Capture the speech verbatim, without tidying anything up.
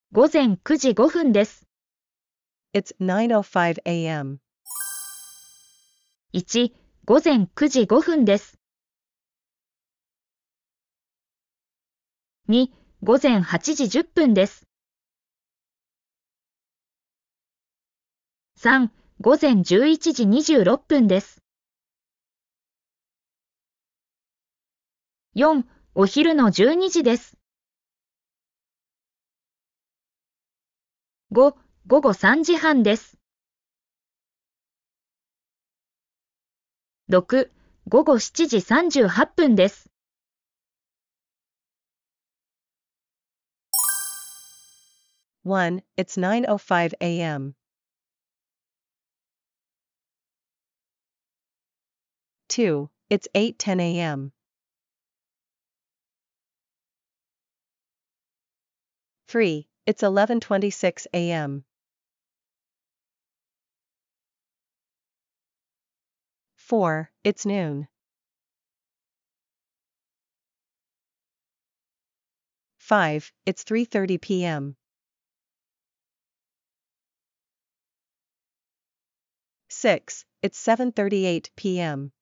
午前くじごふんです。 It's nine oh five a m いち、午前くじごふんです。に、午前はちじじゅっぷんです。さん、午前じゅういちじにじゅうろっぷんです。よん、お昼のじゅうにじです。ご、午後さんじはんです。ろく、午後しちじさんじゅうはっぷんです。 one. It's nine oh five a m two. It's eight ten a m three. It's eleven twenty-six a m four. It's noon. five. It's three thirty p m six. It's seven thirty-eight p m